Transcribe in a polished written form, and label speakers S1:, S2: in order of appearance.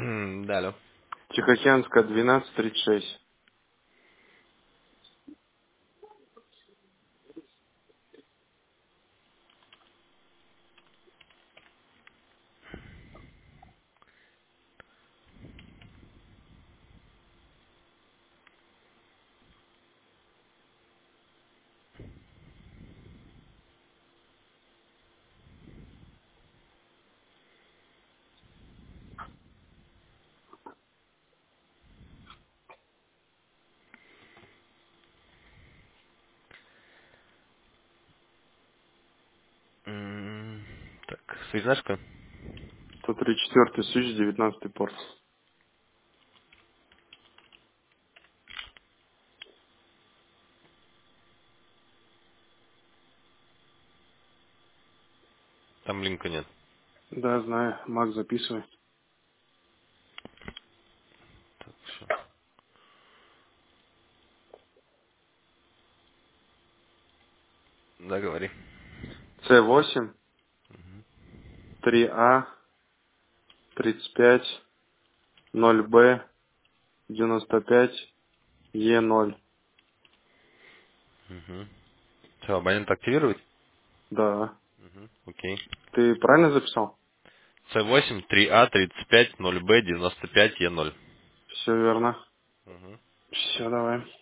S1: Да, алло.
S2: Тихоокеанская, 1236.
S1: Так, связашка?
S2: 134 свич, 19 порт.
S1: Там линка нет.
S2: Да, знаю. Мак, записывай.
S1: Так, всё. Да, говори.
S2: С8, 3А, 35, 0Б, 95, Е0.
S1: Угу. Все, абонент активировать?
S2: Да.
S1: Угу. Окей.
S2: Ты правильно записал?
S1: С8, 3А, 35, 0Б, 95, Е0.
S2: Все верно.
S1: Угу.
S2: Все, давай.